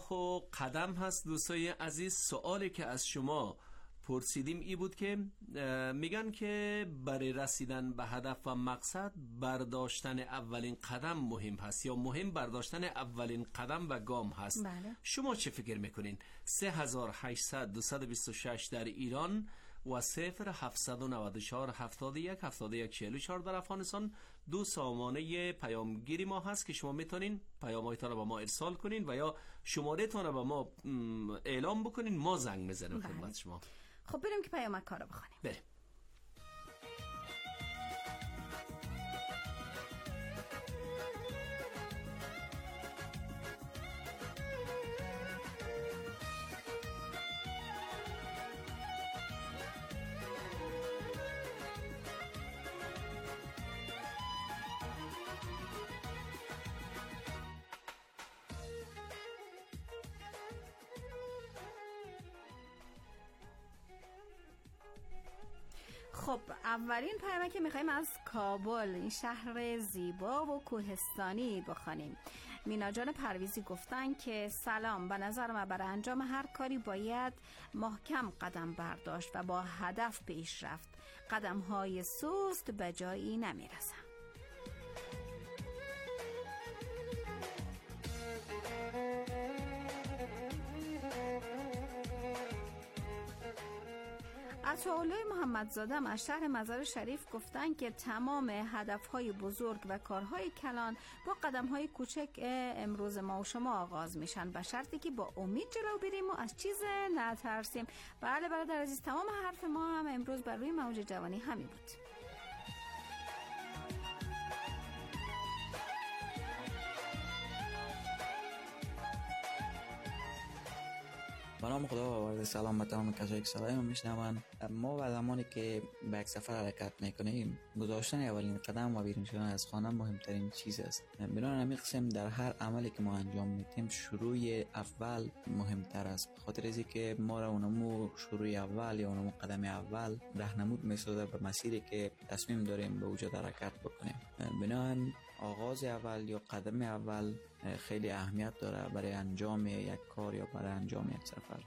و قدم هست. دوستای عزیز، سوالی که از شما پرسیدیم ای بود که میگن که برای رسیدن به هدف و مقصد برداشتن اولین قدم مهم هست یا مهم برداشتن اولین قدم و گام هست. بله. شما چه فکر میکنین؟ 3800 226 در ایران و 0794 71 71 44 در افغانستان دو سامانه پیامگیری ما هست که شما میتونین پیام‌هایتان رو با ما ارسال کنین و یا شماره تان رو با ما اعلام بکنین، ما زنگ میزنیم خدمت شما. خب بریم که پیامک کارو بخونیم. بریم. خب اولین پیامک که میخوایم از کابل، این شهر زیبا و کوهستانی بخوانیم. مینا جان پرویزی گفتن که سلام، به نظر من برای انجام هر کاری باید محکم قدم برداشت و با هدف پیش رفت. قدم‌های سست به جایی نمیرسن. عطاالله محمدزاده از شهر مزار شریف گفتن که تمام هدفهای بزرگ و کارهای کلان با قدمهای کوچک امروز ما و شما آغاز میشن، به شرطی که با امید جلو بریم و از چیز نترسیم. بله برادر عزیز، تمام حرف ما هم امروز بر روی موج جوانی همین بود. به نام خدا و سلام به تمام کسایی که صدای ما میشنون. ما و زمانی که به یک سفر حرکت میکنیم، گذاشتن اولین قدم و بیرون شدن از خانه مهمترین چیز است. بنابراین همین قسم در هر عملی که ما انجام میدیم شروع اول مهمتر است، خاطر از اینکه ما را اونمو شروع اول یا اونمو قدم اول راهنمود میسازه به مسیری که تصمیم داریم به وجود حرکت بکنیم. بنابراین آغاز اول یا قدم اول خیلی اهمیت داره برای انجام یک کار یا برای انجام یک سفر.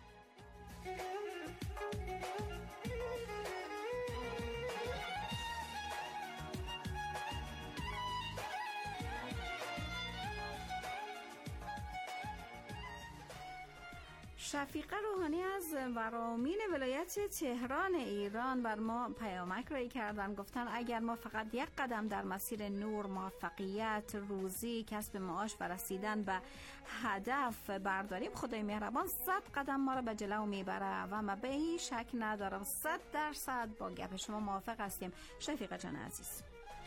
شفیقه روحانی از ورامین ولایت تهران ایران بر ما پیامک رای کردن. گفتن اگر ما فقط یک قدم در مسیر نور، موفقیت، روزی، کسب معاش و رسیدن به هدف برداریم، خدای مهربان 100 قدم ما رو به جلو میبره و ما به این شک ندارم 100% با گپ شما موافق هستیم. شفیقه جان عزیز،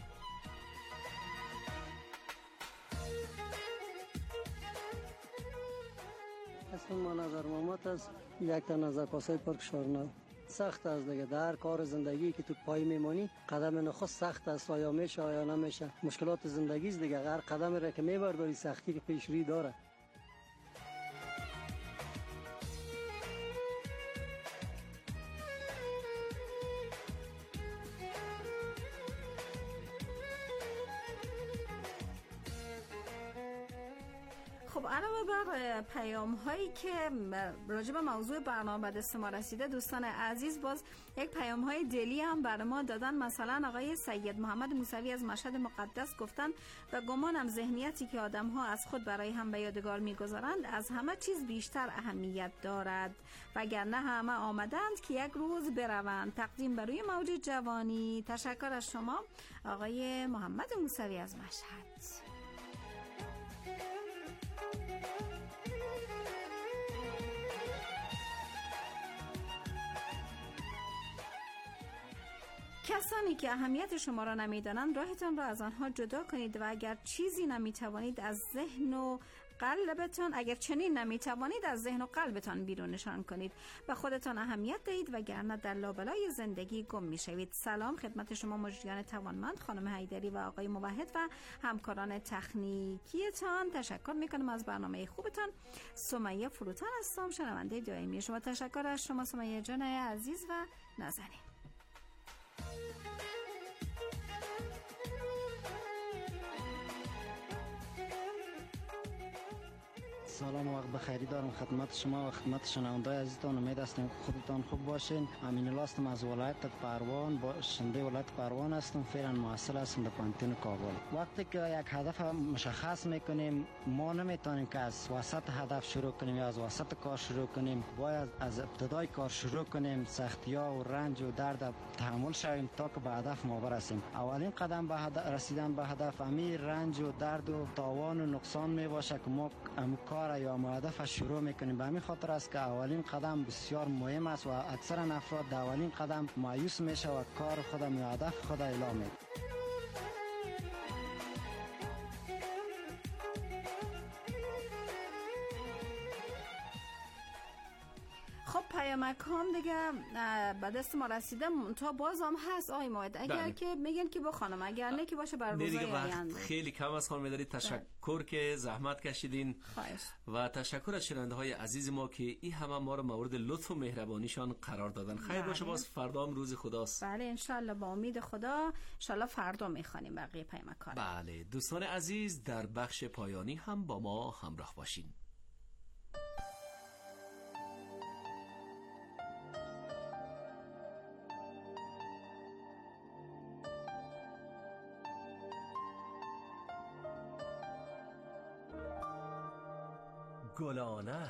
اصلا ما نظر مامات است یک تا نظر پاسای پارک شارنا سخت است دیگه. در کار زندگی که تو پای میمانی قدم نخست سخت است، آیا میشه آیا نمیشه، مشکلات زندگی است دیگه. هر قدم را که میبرداری سختی که پیش روی داره. خب علاوه بر پیام هایی که راجع به موضوع برنامه به دست ما رسیده، دوستان عزیز باز یک پیام های دلی هم بر ما دادن. مثلا آقای سید محمد موسوی از مشهد مقدس گفتن و گمانم ذهنیتی که آدم ها از خود برای هم به یادگار میگذارند از همه چیز بیشتر اهمیت دارد، وگرنه همه آمدند که یک روز بروند. تقدیم بر روی موج جوانی. تشکر از شما آقای محمد موسوی از مشهد. کسانی که اهمیت شما را نمیدانند راهتان را از آنها جدا کنید و اگر چیزی نمیتوانید از ذهن و قلبتان، اگر چنین نمیتوانید از ذهن و قلبتان بیرونشان کنید و خودتان اهمیت دهید، وگرنه در لابلای زندگی گم میشوید. سلام خدمت شما مجریان توانمند، خانم حیدری و آقای موحد و همکاران تکنیکیتان. تشکر میکنم از برنامه خوبتان. سمیه فروتان هستم، شنونده دائمی شما. تشکر از شما سمیه جان عزیز و نازنین. سلام و وقت بخیری دارم خدمت شما و خدمت شنونده‌های عزیزتان. امید هستم خودتان خوب باشین. امین الله هستم از ولایت پروان، باشنده ولایت پروان هستم. فعلا محصل هستم در پانتون کابل. وقتی که یک هدف مشخص میکنیم ما نمیتونیم که از وسط هدف شروع کنیم یا از وسط کار شروع کنیم. باید از ابتدای کار شروع کنیم، سختی‌ها و رنج و درد تحمل شویم تا که به هدف ما برسیم. اولین قدم به رسیدن به هدف همین رنج و درد و تاوان و نقصان می باشه که ما کار یا هدف شروع میکنیم. به همین خاطر است که اولین قدم بسیار مهم است و اکثر افراد در اولین قدم مایوس میشه و کار خودم یا هدف خود اعلام میکنه. خب پیامک هم دیگه به دست ما رسیده تا باز هم هست آقای موعد. اگر که میگن که بخوانم، اگر نه که باشه بر روزهای آینده. خیلی کم از خانم داری. تشکر که زحمت کشیدین. خواهش. و تشکر از شنونده های عزیز ما که این همه ما رو مورد لطف و مهربانیشان قرار دادن. خیر باشه. باز فردا هم روز خداست. بله انشالله، با امید خدا انشالله فردا میخوانیم بقیه پیامک ها. بله دوستان عزیز، در بخش پایانی هم با ما همراه باشین. گلانه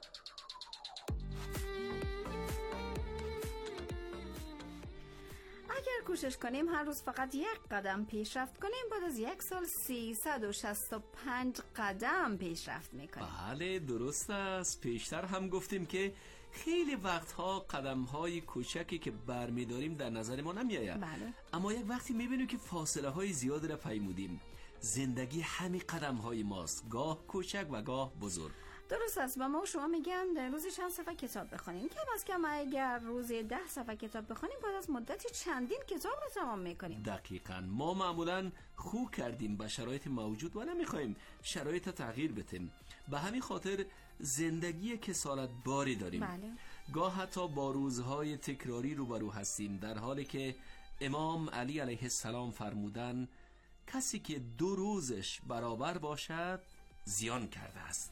اگر کوشش کنیم هر روز فقط یک قدم پیشرفت کنیم، بعد از یک سال 365 قدم پیشرفت میکنیم. بله درست است. پیشتر هم گفتیم که خیلی وقتها قدم‌های کوچکی که برمی‌داریم در نظر ما نمی‌آید. بله. اما یک وقتی می‌بینیم که فاصله‌های زیادی را پیمودیم. زندگی همین قدم‌های ماست، گاه کوچک و گاه بزرگ. درست است. و ما شما میگن در روزی چند صفحه کتاب بخونیم. کم از کم اگر روزی 10 صفحه کتاب بخونیم بعد از مدتی چندین کتاب رو تمام میکنیم. دقیقاً. ما معمولاً خو کردیم به شرایط موجود و نمیخوایم شرایط تغییر بدیم. به همین خاطر زندگی کسالت باری داریم. بله. گاه حتی با روزهای تکراری روبرو هستیم، در حالی که امام علی علیه السلام فرمودن کسی که 2 روزش برابر باشد زیان کرده است.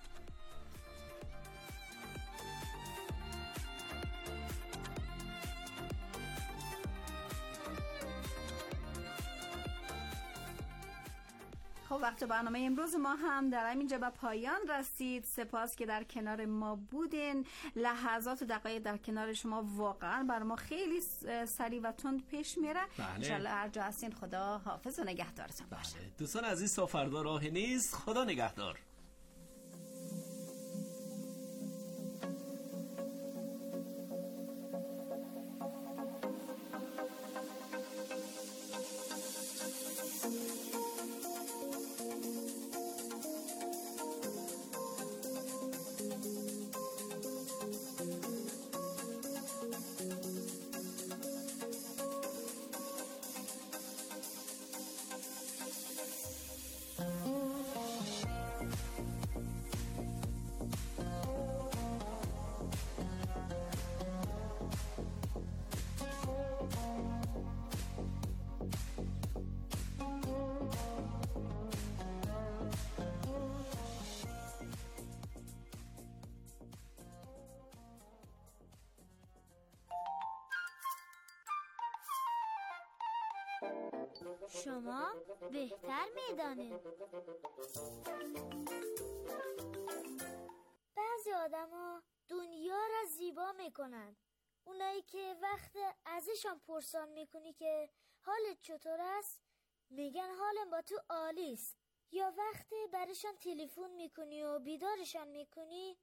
خب وقت برنامه امروز ما هم در همینجا به پایان رسید. سپاس که در کنار ما بودین. لحظات و دقایق در کنار شما واقعا بر ما خیلی سریع و تند پیش میره. انشالله هر جا هستین خدا حافظ و نگهدارتون باشه. دوستان عزیز تا فردا راه نیست. خدا نگهدار. شما بهتر میدانید. بعضی آدما دنیا را زیبا میکنن. اونایی که وقت ازشان پرسان میکنی که حالت چطور است میگن حالم با تو عالی است. یا وقتی برشان تلفن میکنی و بیدارشان میکنی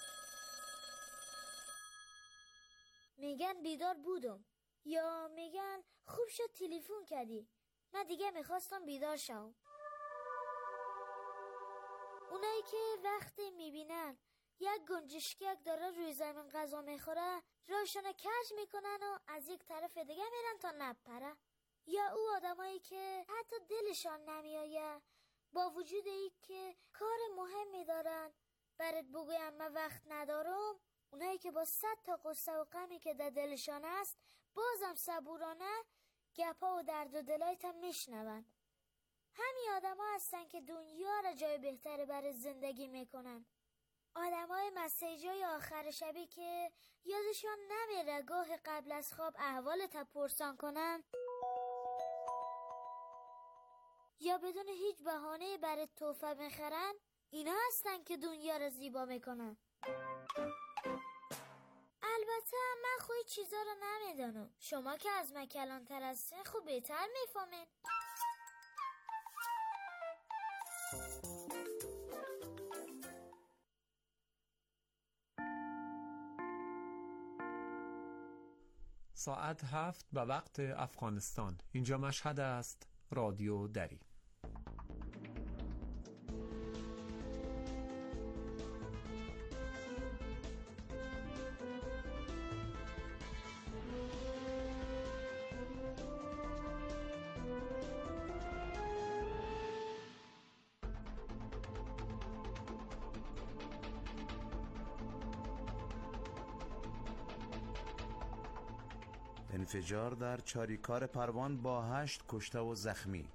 میگن بیدار بودم. یا میگن خوب شد تلفن کردی، من دیگه میخواستم بیدار شم. اونایی که وقتی میبینن یک گنجشکک داره روی زمین غذا میخوره راشون کج میکنن و از یک طرف دیگه میرن تا نپره. یا او آدمایی که حتی دلشان نمیایه با وجود ای که کار مهمی دارن برات بگویم من وقت ندارم، اونایی که با 100 تا قصه و غمی که در دلشان است بازم صبورانه گپا و درد و دلایت هم میشنون. همین آدم ها هستن که دنیا را جای بهتری برای زندگی میکنن. آدمای مسیجای آخر شبی که یادشان نمیره گاه قبل از خواب احوالت پرسان کنن یا بدون هیچ بهانه برای تحفه بخرن، اینا هستن که دنیا رو زیبا میکنن. البته من خوی چیزا رو نمیدانم، شما که از من کلانتر هستین خوب بهتر میفهمین. ساعت 7 به وقت افغانستان. اینجا مشهد است. رادیو دری. انفجار در چاریکار پروان با 8 کشته و زخمی.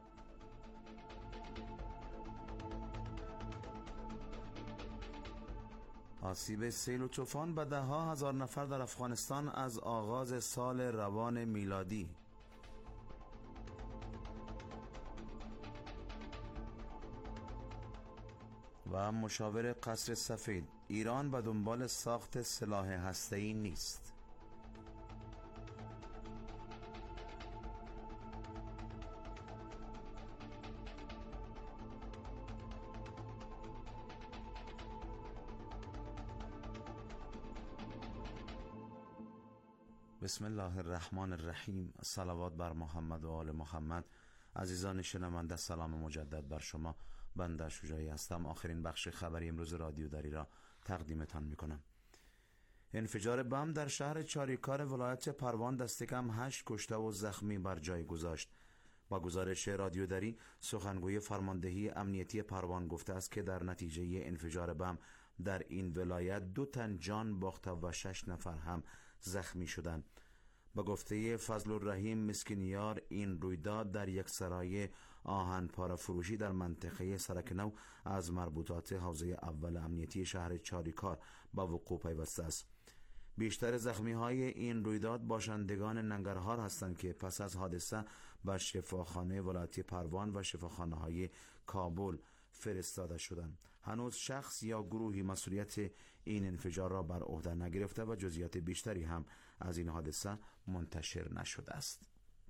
آسیب سیل و طوفان به ده ها هزار نفر در افغانستان از آغاز سال روان میلادی. و مشاور قصر سفید: ایران به دنبال ساخت سلاح هسته‌ای نیست. بسم الله الرحمن الرحیم. صلوات بر محمد و آل محمد. عزیزان شنونده، سلام مجدد بر شما. بنده شجاعی هستم. آخرین بخش خبری امروز رادیو دری را تقدیمتان میکنم. انفجار بم در شهر چاریکار ولایت پروان دست کم 8 کشته و زخمی بر جای گذاشت. با گزارش رادیو دری، سخنگوی فرماندهی امنیتی پروان گفته است که در نتیجه انفجار بم در این ولایت 2 تن جان باخته و 6 نفر هم زخمی شدند. با گفته فضل الرحیم مسکینیار، این رویداد در یک سرای آهن پاره فروشی در منطقه سرک نو از مربوطات حوزه اول امنیتی شهر چاریکار با وقوع پیوسته است. بیشتر زخمی های این رویداد باشندگان ننگرهار هستند که پس از حادثه به شفاخانه ولایتی پروان و شفاخانه های کابل فرستاده شدند. هنوز شخص یا گروهی مسئولیت این انفجار را بر عهده نگرفته و جزئیات بیشتری هم از این حادثه منتشر نشده است.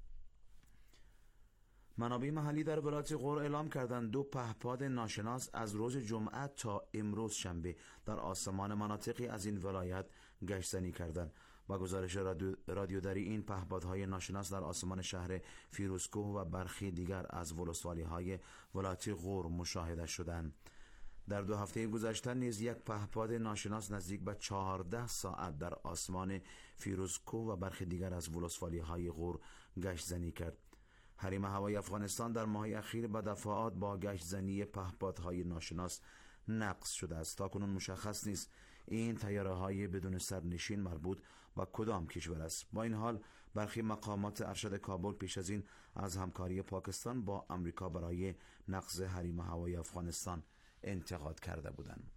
منابع محلی در ولایت غور اعلام کردند 2 پهپاد ناشناس از روز جمعه تا امروز شنبه در آسمان مناطقی از این ولایت گشتزنی کردند. با گزارش رادیو دری، این پهپادهای ناشناس در آسمان شهر فیروزکوه و برخی دیگر از ولسوالی‌های ولایت غور مشاهده شدند. در 2 هفته گذشته نیز یک پهپاد ناشناس نزدیک به 14 ساعت در آسمان فیروزکوه و برخی دیگر از ولسوالی‌های غور گشتزنی کرد. حریم هوایی افغانستان در ماه اخیر به دفعات با گشتزنی پهپادهای ناشناس نقص شده است. تاکنون مشخص نیست این طیاره‌های بدون سرنشین مربوط به کدام کشور است. با این حال برخی مقامات ارشد کابل پیش از این از همکاری پاکستان با امریکا برای نقض حریم هوایی افغانستان انتقاد کرده بودند.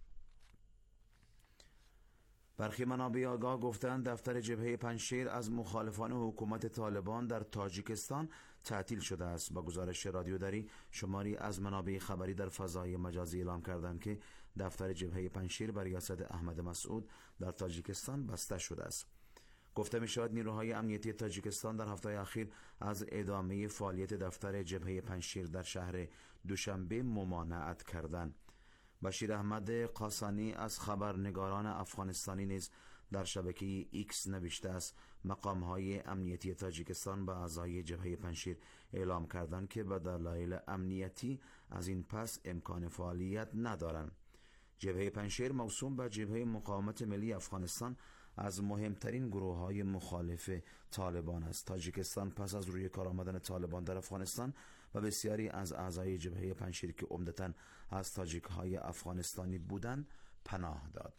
برخی منابع آگاه گفتند دفتر جبهه پنجشیر از مخالفان حکومت طالبان در تاجیکستان تعطیل شده است. با گزارش رادیو دری، شماری از منابع خبری در فضای مجازی اعلام کردند که دفتر جبهه پنجشیر بر ریاست احمد مسعود در تاجیکستان بسته شده است. گفته می شود نیروهای امنیتی تاجیکستان در هفته اخیر از ادامه فعالیت دفتر جبهه پنجشیر در شهر دوشنبه ممانعت کردند. بشیر احمد قاسانی از خبرنگاران افغانستانی نیز در شبکه ایکس نوشته است مقام‌های امنیتی تاجیکستان به اعضای جبهه پنجشیر اعلام کردند که به دلایل امنیتی از این پس امکان فعالیت ندارند. جبهه پنجشیر موسوم به جبهه مقاومت ملی افغانستان از مهمترین گروه‌های مخالف طالبان است. تاجیکستان پس از روی کار آمدن طالبان در افغانستان و بسیاری از اعضای جبهه پنجشیر که عمدتاً از تاجیک‌های افغانستانی بودند پناه داد.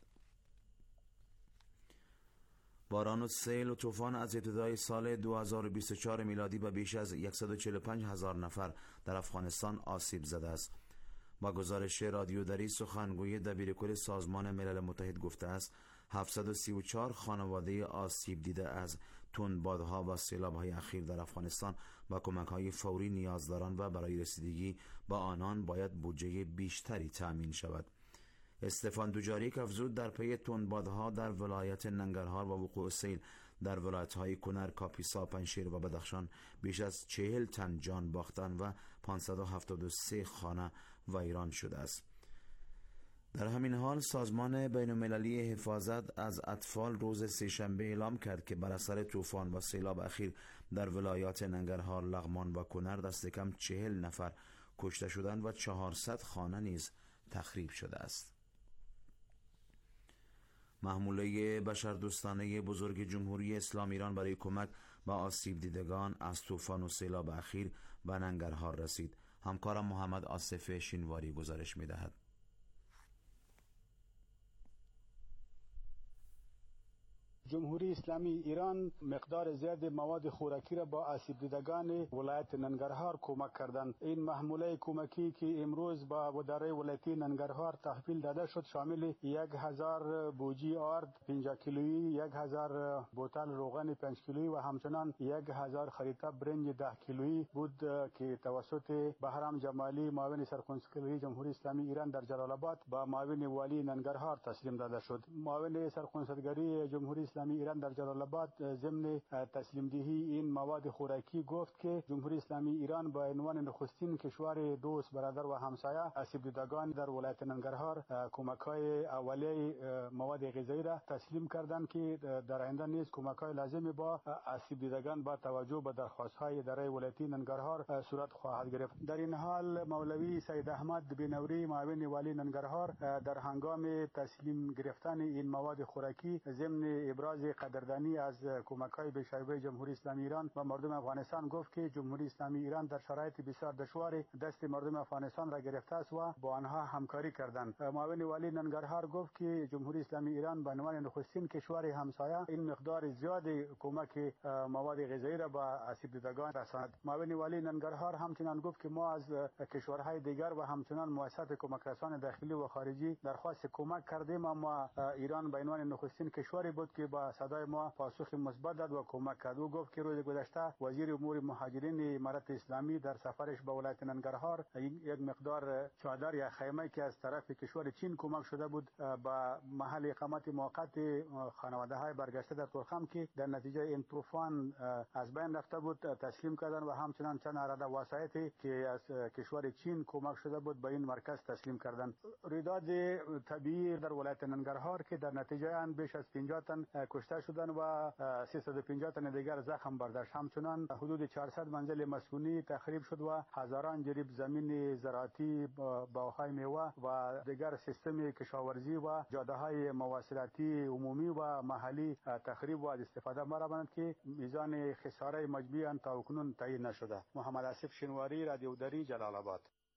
باران و سیل و طوفان از ابتدای سال 2024 میلادی به بیش از 145,000 نفر در افغانستان آسیب زده است. با گزارش رادیو دری، سخنگوی دبیرکل سازمان ملل متحد گفته است 734 خانواده آسیب دیده از تندبادها و سیلاب‌های اخیر در افغانستان با کمک‌های فوری نیاز دارند و برای رسیدگی با آنان باید بودجه بیشتری تأمین شود. استفان دوجاریک افزود در پی تندبادها در ولایت ننگرهار و وقوع سیل در ولایت‌های کنر، کاپیسا، پنجشیر و بدخشان بیش از 40 تن جان باختند و 573 خانه ویران شده است. در همین حال سازمان بین‌المللی حفاظت از اطفال روز سه‌شنبه اعلام کرد که بر اثر طوفان و سیلاب اخیر در ولایات ننگرهار، لغمان و کنر دست کم 40 نفر کشته شدند و 400 خانه نیز تخریب شده است. محموله بشردوستانه بزرگ جمهوری اسلامی ایران برای کمک به آسیب دیدگان از طوفان و سیلاب اخیر به ننگرهار رسید. همکارم محمد آصف شینواری گزارش می‌دهد. جمهوری اسلامی ایران مقدار زیاد مواد خوراکی را با آسیب دیدگان ولایت ننگرهار کمک کردند. این محموله کمکی که امروز با اداره ولایتی ننگرهار تحویل داده شد شامل 1000 بوجی آرد 50 کیلویی، 1000 بوتل روغن 5 کیلویی و همچنان 1000 خریطه برنج 10 کیلویی بود که توسط بهرام جمالی معاون سرکنسولگری جمهوری اسلامی ایران در جلال آباد با معاون والی ننگرهار تسلیم داده شد. معاون سرکنسولگری جمهوری اسلامی ایران در جلال آباد ضمن تسلیم دهی این مواد خوراکی گفت که جمهوری اسلامی ایران با عنوان نخستین کشور دوست، برادر و همسایه آسیب دیدگان در ولایت ننگرهار کمک‌های اولیه مواد غذایی را تسلیم کردند که در آینده نیز کمک‌های لازم با آسیب دیدگان با توجه به درخواست‌های اداره ولایتی ننگرهار صورت خواهد گرفت. در این حال مولوی سید احمد بنوری معاون والی ننگرهار در هنگام تسلیم گرفتن این مواد خوراکی ضمن ابراز قدردانی از کمک‌های بی‌شایبه جمهوری اسلامی ایران و مردم افغانستان گفت که جمهوری اسلامی ایران در شرایط بسیار دشوار دست مردم افغانستان را گرفته است و با آنها همکاری کردند. معاون والی ننگرهار گفت که جمهوری اسلامی ایران به عنوان نخستین کشور همسایه این مقدار زیاد کمک مواد غذایی را با آسیب دیدگان رساند. معاون والی ننگرهار همچنین گفت که ما از کشورهای دیگر و همچنان مؤسسات کمک رسان داخلی و خارجی درخواست کمک کردیم، اما ایران به عنوان نخستین کشوری بود که با صدای ما پاسخ مثبت داد و کمک کرد. او گفت که روز گذشته وزیر امور مهاجرین امارات اسلامی در سفرش به ولایت ننگرهار یک مقدار چادر یا خیمه که از طرف کشور چین کمک شده بود به محل اقامت موقت خانواده‌های برگشته در تورخم که در نتیجه این طوفان از بین رفته بود تسلیم کردند و همچنان چند عرضه وسایطی که از کشور چین کمک شده بود به این مرکز تسلیم کردند. رویداد طبیعی در ولایت ننگرهار که در نتیجه آن بیش از 50 تن کشته شدند و 350 تن دیگر زخم برداشت. همچنان حدود 400 منزل مسکونی تخریب شد و هزاران جریب زمین زراعتی، باغ‌های میوه و دیگر سیستم کشاورزی و جاده‌های مواصلاتی عمومی و محلی تخریب و از استفاده برآمدند که میزان خساره مجموعی آن تاکنون تعیین نشده. محمد آصف شینواری، رادیو دری، جلال آباد.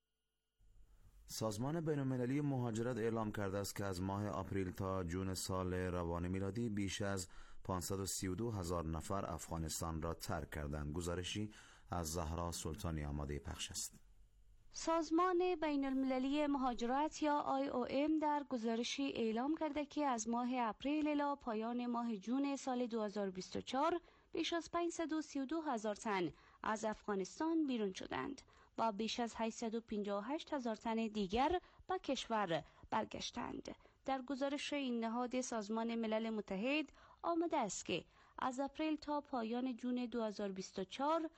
سازمان بین‌المللی مهاجرت اعلام کرده است که از ماه آپریل تا جون سال روان میلادی بیش از 532,000 نفر افغانستان را ترک کردند. گزارشی از زهرا سلطانی آماده پخش است. سازمان بین‌المللی مهاجرت یا IOM در گزارشی اعلام کرده که از ماه اپریل الی پایان ماه جون سال 2024 بیش از 532,000 تن از افغانستان بیرون شدند و بیش از 858,000 تن دیگر به کشور برگشتند. در گزارش این نهاد سازمان ملل متحد آمده است که از اپریل تا پایان جون 2024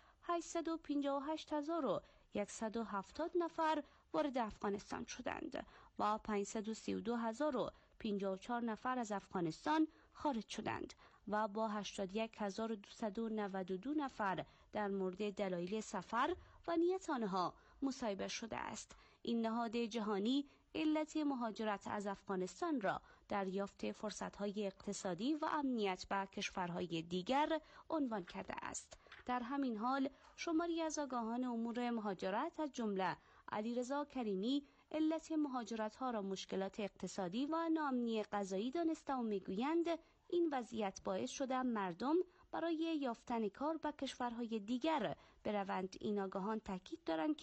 858,170 نفر وارد افغانستان شدند و 532,054 نفر از افغانستان خارج شدند و با 81,292 نفر در مورد دلایل سفر و نیت آنها مصاحبه شده است. این نهاد جهانی علت مهاجرت از افغانستان را دریافت فرصت‌های اقتصادی و امنیت به کشورهای دیگر عنوان کرده است. در همین حال شماری از آگاهان امور مهاجرت از جمله علیرضا کریمی علت مهاجرت‌ها را مشکلات اقتصادی و ناامنی غذایی دانسته و می‌گویند این وضعیت باعث شده مردم برای یافتن کار به کشورهای دیگر بروند. این آگاهان تاکید دارند که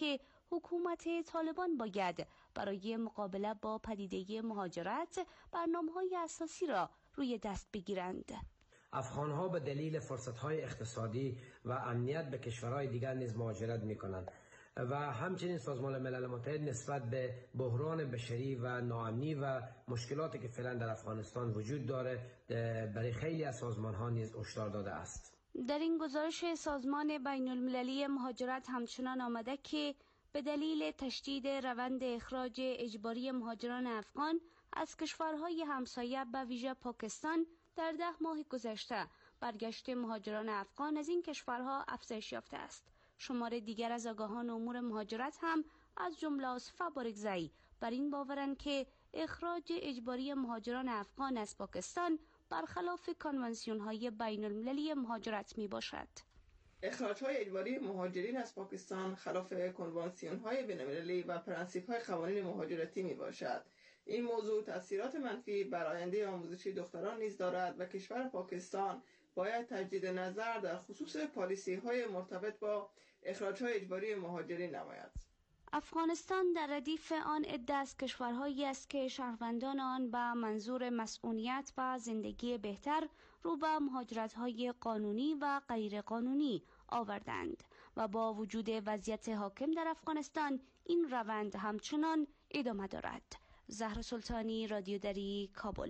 حکومت طالبان باید برای مقابله با پدیده مهاجرت برنامه‌های اساسی را روی دست بگیرند. افغان‌ها به دلیل فرصت‌های اقتصادی و امنیت به کشورهای دیگر نیز مهاجرت می‌کنند و همچنین سازمان ملل متحد نسبت به بحران بشری و ناامنی و مشکلاتی که فعلا در افغانستان وجود داره برای خیلی از سازمان‌ها نیز هشدار داده است. در این گزارش سازمان بین المللی مهاجرت همچنان آمده که به دلیل تشدید روند اخراج اجباری مهاجران افغان از کشورهای همسایه به ویژه پاکستان در 10 ماه گذشته برگشت مهاجران افغان از این کشورها افزایش یافته است. شمار دیگر از آگاهان امور مهاجرت هم از جمله آصفه بارگزئی بر این باورند که اخراج اجباری مهاجران افغان از پاکستان برخلاف کنوانسیون‌های بین المللی مهاجرت می باشد. اخراج‌های اجباری مهاجرین از پاکستان خلاف کنوانسیون‌های بین‌المللی و پرنسیپ‌های قوانین مهاجرتی می باشد. این موضوع تأثیرات منفی بر آینده آموزشی دختران نیز دارد و کشور پاکستان باید تجدید نظر در خصوص پالیسی‌های مرتبط با اخراج‌های اجباری مهاجرین نماید. افغانستان در ردیف آن عده از کشورهایی است که شهروندان آن به منظور مسئولیت و زندگی بهتر رو به مهاجرت‌های قانونی و غیر قانونی آوردند و با وجود وضعیت حاکم در افغانستان این روند همچنان ادامه دارد. زهرا سلطانی، رادیو دری، کابل.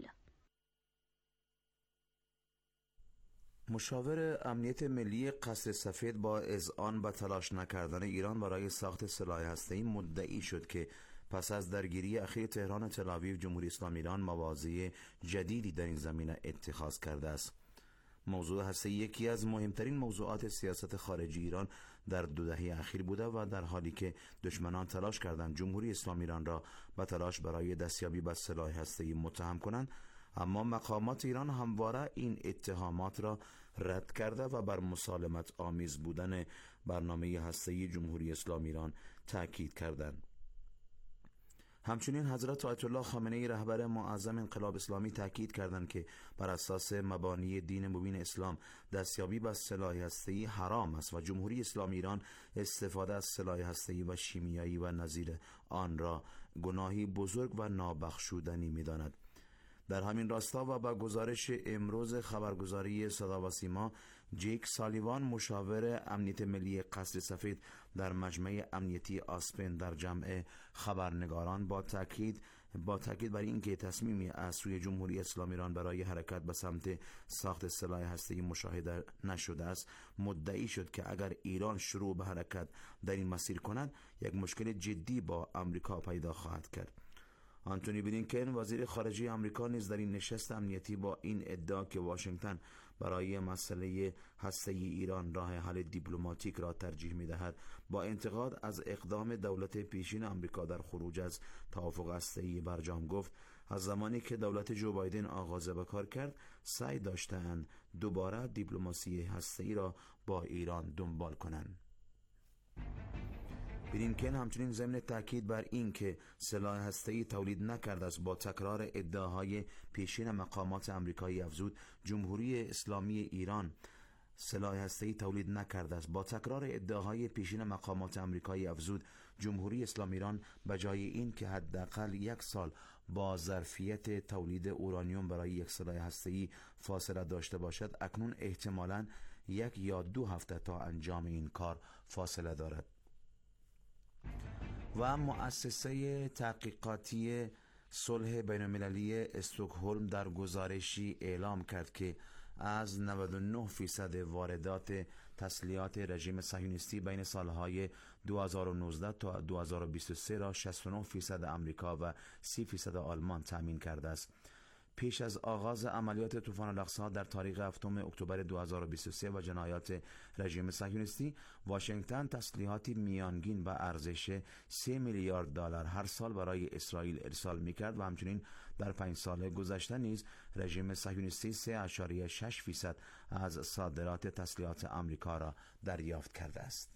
مشاور امنیت ملی قصر سفید با اذعان به تلاش نکردن ایران برای ساخت سلاح هسته‌ای مدعی شد که پس از درگیری اخیر تهران و تل‌آویو جمهوری اسلامی ایران مواضع جدیدی در این زمینه اتخاذ کرده است. موضوع هسته‌ای یکی از مهمترین موضوعات سیاست خارجی ایران در 2 دهه اخیر بوده و در حالی که دشمنان تلاش کردند جمهوری اسلامی ایران را به تلاش برای دستیابی به سلاح هسته‌ای متهم کنند، اما مقامات ایران همواره این اتهامات را رد کرده و بر مسالمت آمیز بودن برنامه هسته‌ای جمهوری اسلامی ایران تاکید کردند. همچنین حضرت آیت الله خامنه‌ای رهبر معظم انقلاب اسلامی تاکید کردند که بر اساس مبانی دین مبین اسلام دستیابی به سلاح هسته‌ای حرام است و جمهوری اسلامی ایران استفاده از سلاح هسته‌ای و شیمیایی و نظیر آن را گناهی بزرگ و نابخشودنی می‌داند. در همین راستا و با گزارش امروز خبرگزاری صدا و سیما، جیک سالیوان مشاور امنیت ملی قصر سفید در مجمع امنیتی آسپن در جمع خبرنگاران با تاکید بر اینکه تصمیمی از سوی جمهوری اسلامی ایران برای حرکت به سمت ساخت سلاح هسته‌ای مشاهده نشده است، مدعی شد که اگر ایران شروع به حرکت در این مسیر کند یک مشکل جدی با آمریکا پیدا خواهد کرد. آنتونی بلینکن وزیر خارجه آمریکا نیز در این نشست امنیتی با این ادعا که واشنگتن برای مسئله هسته‌ای ایران راه حل دیپلماتیک را ترجیح می‌دهد، با انتقاد از اقدام دولت پیشین آمریکا در خروج از توافق هسته‌ای برجام گفت از زمانی که دولت جو بایدن آغاز به کار کرد سعی داشتند دوباره دیپلماسی هسته‌ای را با ایران دنبال کنند. بلینکن همچنین ضمن تاکید بر این که سلاح هسته‌ای تولید نکرده است با تکرار ادعاهای پیشین مقامات آمریکایی افزود جمهوری اسلامی ایران سلاح هسته‌ای تولید نکرده است. با تکرار ادعاهای پیشین مقامات آمریکایی افزود جمهوری اسلامی ایران به جای این که حداقل 1 سال با ظرفیت تولید اورانیوم برای یک سلاح هسته‌ای فاصله داشته باشد، اکنون احتمالاً 1 یا 2 هفته تا انجام این کار فاصله دارد. و مؤسسه تحقیقاتی صلح بین‌المللی استکهلم در گزارشی اعلام کرد که از 99% واردات تسلیحات رژیم صهیونیستی بین سالهای 2019 تا 2023 را 69% آمریکا و 30% آلمان تامین کرده است. پیش از آغاز عملیات طوفان الاقصی در تاریخ 7 اکتبر 2023 و جنایات رژیم صهیونیستی، واشنگتن تسلیحاتی میانگین به ارزش 3 میلیارد دلار هر سال برای اسرائیل ارسال می‌کرد و همچنین در 5 سال گذشته نیز رژیم صهیونیستی 3.6% از صادرات تسلیحات آمریکا را دریافت کرده است.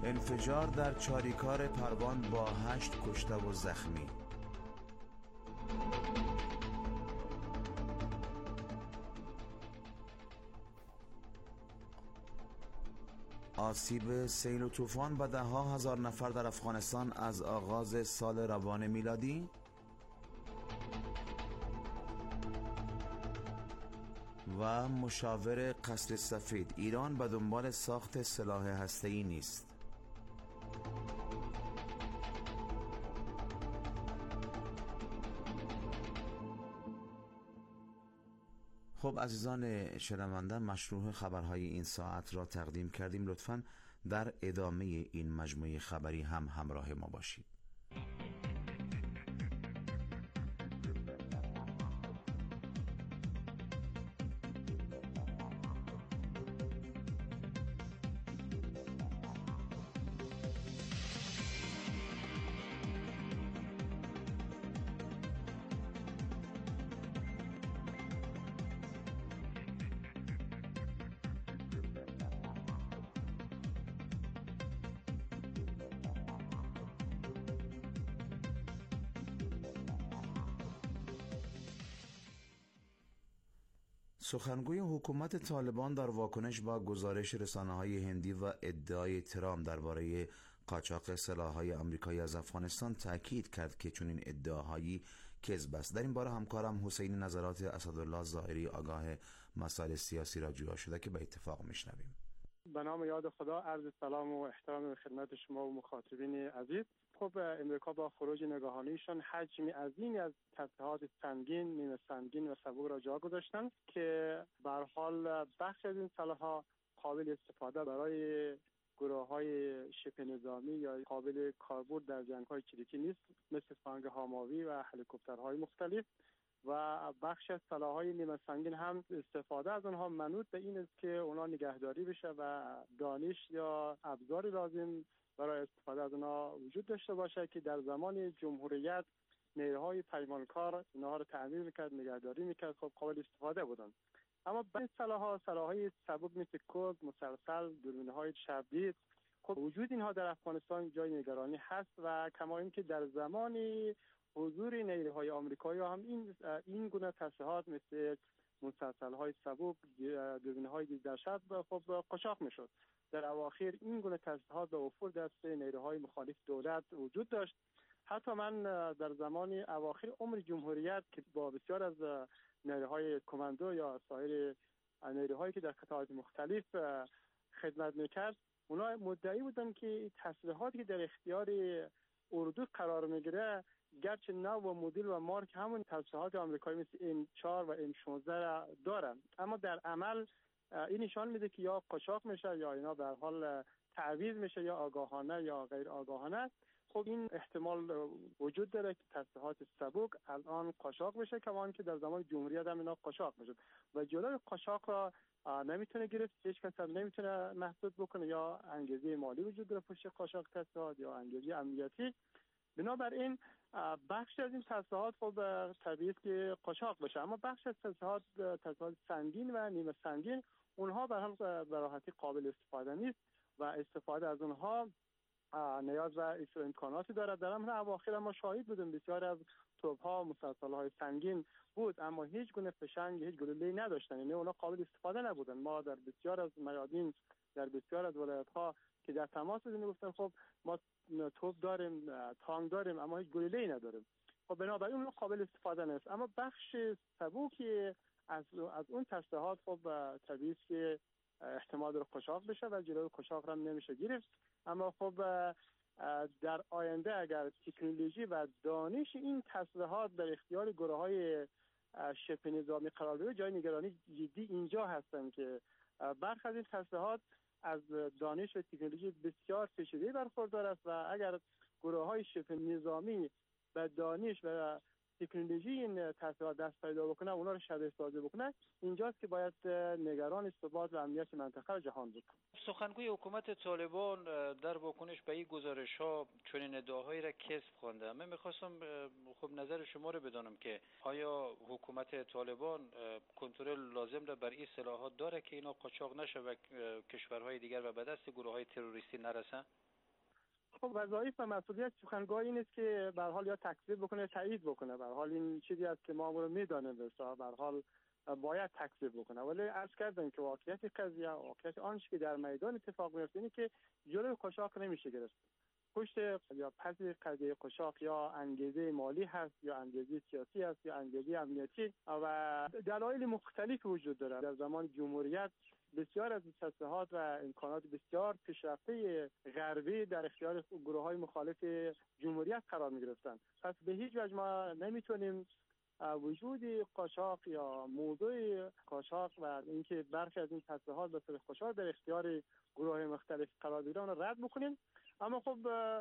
انفجار در چاریکار پروان با 8 کشته و زخمی. آسیب سیل و طوفان به ده‌ها هزار نفر در افغانستان از آغاز سال روان میلادی. و مشاور قصر سفید: ایران به دنبال ساخت سلاح هسته‌ای نیست. خب عزیزان شنونده، مشروع خبرهای این ساعت را تقدیم کردیم. لطفاً در ادامه این مجموعه خبری هم همراه ما باشید. سخنگوی حکومت طالبان در واکنش با گزارش رسانه‌های هندی و ادعای ترامپ درباره قاچاق سلاح‌های آمریکایی از افغانستان تاکید کرد که چنین ادعاهایی کذب است. در این باره همکارم حسین نظرات اسدالله ظاهری آگاه مسائل سیاسی را جویا شده که به اتفاق میشنویم. به نام یاد خدا، عرض سلام و احترام خدمت شما و مخاطبین عزیز. خب امریکا با خروج ناگهانیشان حجمی عظیمی از تسلیحات سنگین، نیمه سنگین و سبک را جا گذاشتند که به هر حال بخش از این سلاح‌ها قابل استفاده برای گروه‌های شبه نظامی یا قابل کاربرد در جنگ‌های چریکی نیست، مثل فنگ هاماوی و هلیکوپترهای مختلف. و بخش از سلاح‌های نیمه سنگین هم استفاده از آنها منوط به این است که اونها نگهداری بشه و دانش یا ابزار لازم برای استفاده از آنها وجود داشته باشه که در زمان جمهوریت نیروهای پیمانکار اونها رو تعمیر میکرد، نگهداری میکرد، خب قابل استفاده بودن. اما بعضی سلاح‌های سبک مثل کوب، مسلسل، دوربین‌های شبدید، خب وجود اینها در افغانستان جای نگرانی هست و کما اینکه در زمان حضور نیروهای آمریکایی هم این گونه تسلیحات مثل مسلسل‌های سبک، دوربین‌های دیدشب خب قاچاق میشد. در اواخر این گونه تسلیحات به وفور دست نیروهای مخالف دولت وجود داشت. حتی من در زمان اواخر عمر جمهوریت که با بسیار از نیروهای کماندو یا سایر نیروهایی که در قطاعات مختلف خدمت میکرد، اونا مدعی بودن که تسلیحاتی که در اختیار اردو قرار میگیره گرچه نوع و مدل و مارک همون تسلیحات آمریکایی مثل M4 و M16 دارن، اما در عمل این نشان میده که یا قاچاق میشه یا اینا به هر حال تعویض میشه، یا آگاهانه یا غیر آگاهانه. خب این احتمال وجود داره که تسلیحات سبک الان قاچاق بشه، کما اینکه در زمان جمهوریت هم اینا قاچاق میشد و جلوی قاچاق را نمیتونه گرفت. هیچ کس هم نمیتونه محدود بکنه، یا انگیزه مالی وجود داره پشت قاچاق تسلیحات یا انگیزه امنیتی. بنابراین بخش از این تسلیحات خب طبیعی که قاچاق بشه، اما بخش از تسلیحات سنگین و نیمه سنگین اونها به راحتی قابل استفاده نیست و استفاده از اونها نیاز به امکاناتی دارد. در همین اواخر ما شاهد بودیم بسیار از توپ‌ها، مسلسل‌های سنگین بود اما هیچ گونه فشنگ، هیچ گلوله‌ای نداشتن، یعنی اونها قابل استفاده نبودن. ما در بسیار از میادین، در بسیار از ولایت‌ها که در تماس بودیم گفتن خب ما توپ داریم، تانک داریم، اما هیچ گلوله‌ای نداریم. خب بنابراین اونها قابل استفاده نیست. اما بخش سبکی از اون تسلیحات خب طبیعی که احتمال داره قاچاق بشه و جلوی قاچاق هم نمیشه گرفت. اما خب در آینده اگر تکنولوژی و دانش این تسلیحات در اختیار گروه‌های شبه نظامی قرار بگیره، جای نگرانی جدی اینجا هستن که برخی از این تسلیحات از دانش و تکنولوژی بسیار پیچیده برخوردار است و اگر گروه‌های شبه نظامی به دانش و تکنولوژی این تسلیحات دست پیدا بکنه، اونا رو شبیه سازی بکنه، اینجاست که باید نگران ثبات و امنیت منطقه و جهان بود. سخنگوی حکومت طالبان در واکنش به این گزارش‌ها چنین ادعاهایی را کذب خوانده. من می‌خواستم خب نظر شما رو بدانم که آیا حکومت طالبان کنترل لازم را بر این سلاحات داره که اینا قاچاق نشه و کشورهای دیگر و به دست گروه‌های تروریستی نرسن؟ خب وظایف و مسئولیت سخنگوی این است که به هر حال یا تکذیب بکنه یا تایید بکنه. به هر حال این چیزی است که ما رو میدانیم، به هر حال باید تکذیب بکنه. ولی عرض کردم که واقعیت قضیه، واقعیت آنچه که در میدان اتفاق میفته اینه که جلوی قشاق نمیشه گرفت. پشت یا پس قضیه قشاق یا انگیزه مالی هست، یا انگیزه سیاسی هست، یا انگیزه امنیتی و دلایل مختلف وجود داره. در زمان جمهوریت بسیار از تسهیلات و امکانات بسیار پیشرفته غربی در اختیار گروه‌های مخالف جمهوریت قرار می‌گرفتند. پس به هیچ وجه ما نمیتونیم وجود قاچاق یا موضوع قاچاق و اینکه برخی از این تسهیلات به صورت خشار در اختیار گروه‌های مختلف قرار بگیرن را رد بکنیم. اما خب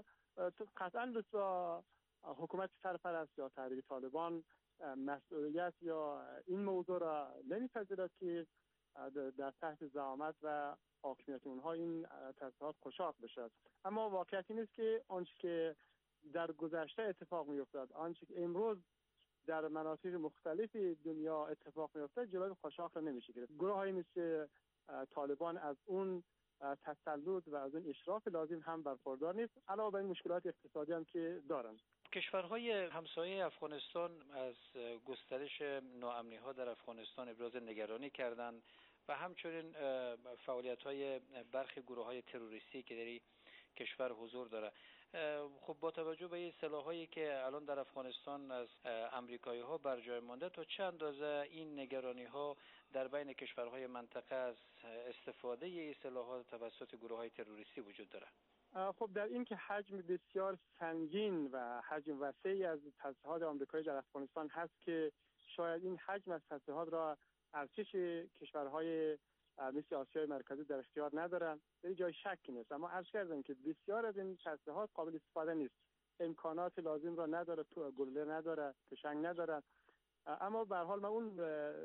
قطعاً بسیار حکومت سرپرست یا تحریک طالبان مسئولیت یا این موضوع را نمی‌پذیرد که در تحت زعامت و حاکمیت اونها این تسهیلات قشاق بشد. اما واقعیت این است که آنچه که در گذشته اتفاق می‌افتاد، آنچه که امروز در مناطق مختلف دنیا اتفاق می‌افتد، جلوی قشاق را نمیشه گرفت. گروه‌های مثل طالبان از اون تسلط و از اون اشراف لازم هم برخوردار نیست، علاوه بر این مشکلات اقتصادی هم که دارند. کشورهای همسایه افغانستان از گسترش ناامنی‌ها در افغانستان ابراز نگرانی کردند و همچنین فعالیت‌های برخی گروه‌های تروریستی که در این کشور حضور داره. خب با توجه به این سلاحایی که الان در افغانستان از امریکایی‌ها بر جای مانده، تا چه اندازه این نگرانی‌ها در بین کشورهای منطقه از استفاده این سلاح‌ها توسط گروه‌های تروریستی وجود داره؟ خب در این که حجم بسیار سنگین و حجم وسیعی از تسهیلات آمریکایی در افغانستان هست که شاید این حجم از تسهیلات را ارتش کشورهای مثل آسیای مرکزی در اختیار ندارن، در جای شکی نیست. اما عرض کردم که بسیار از این تسهیلات قابل استفاده نیست، امکانات لازم را نداره، تو گلوله نداره، فشنگ نداره. اما به هر حال ما اون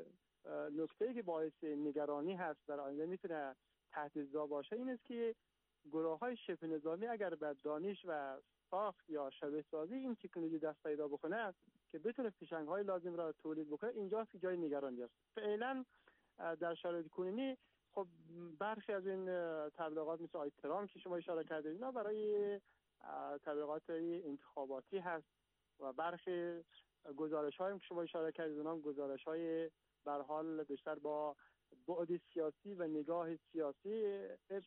نکته‌ای که باعث نگرانی هست در آینده میتونه تهدیدزا باشه این است که گروه‌های شبه نظامی اگر به دانش و ساخت یا شبیه سازی این تکنولوژی دست پیدا بکنه که بتونه فشنگ‌های لازم را تولید بکنه، اینجاست که جای نگرانی است. فعلا در شرایط کنونی خب برخی از این تبلیغات مثل آیترام که شما اشاره کردید اینا برای تبلیغات انتخاباتی هست و برخی گزارش‌هایی که شما اشاره کردید اونها گزارش‌های به هر حال بیشتر با بعد سیاسی و نگاه سیاسی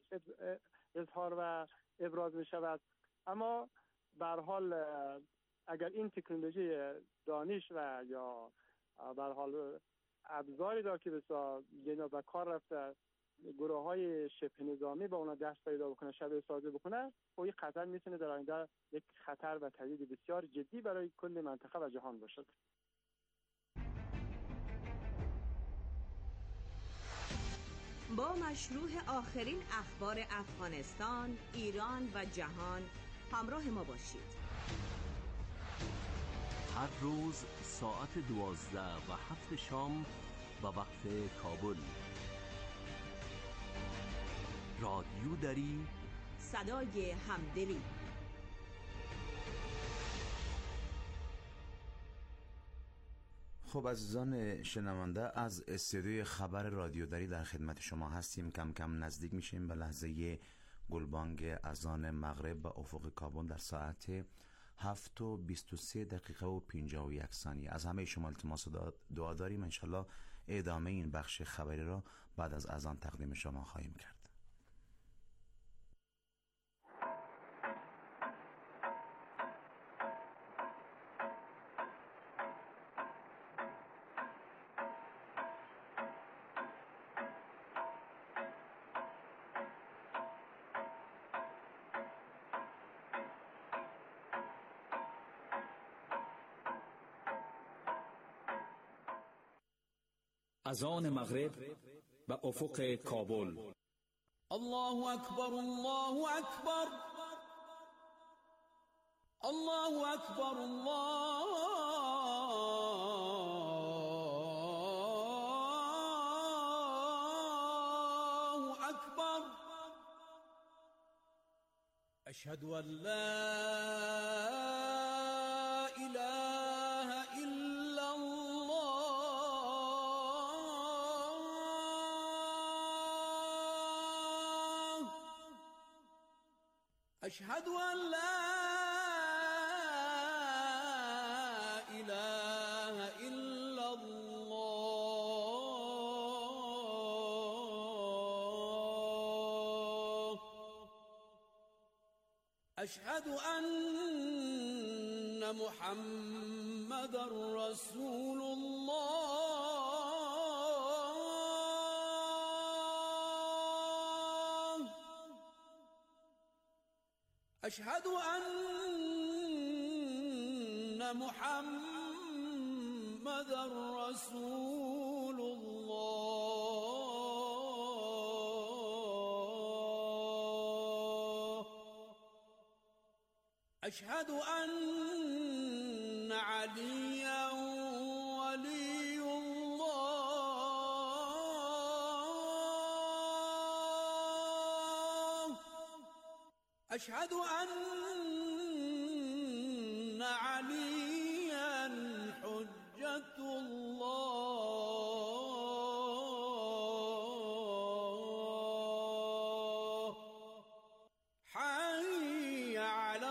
اظهار و ابراز می شود. اما به هر حال اگر این تکنولوژی دانش و یا به هر حال ابزاری را که بسیار به کار رفته گروه‌های شبه نظامی با اونا دست پیدا بکنه، شبیه سازی بکنه، خب این قطعا میتونه در آینده یک خطر و تهدید بسیار جدی برای کل منطقه و جهان باشد. با مشروع آخرین اخبار افغانستان، ایران و جهان همراه ما باشید. هر روز ساعت 12:07 شام به وقت کابل. رادیو دری، صدای همدلی. خب عزیزان شنونده، از استودیوی خبر رادیو دری در خدمت شما هستیم. کم کم نزدیک میشیم به لحظه گلبانگ اذان مغرب به افق کابل در ساعت 7:23 و 51 ثانیه. از همه شما التماس دعا داریم، انشالله ادامه این بخش خبری را بعد از اذان تقدیم شما خواهیم کرد. اذان مغرب به افق کابل. الله اکبر، الله اکبر، الله اکبر، الله اکبر. اشهد ان لا أشهد أن لا إله إلا الله. أشهد أن محمد رسول الله. أشهد أن محمد رسول الله. أشهد أن عليا ولي الله. أشهد أن عليا حجة الله. حي على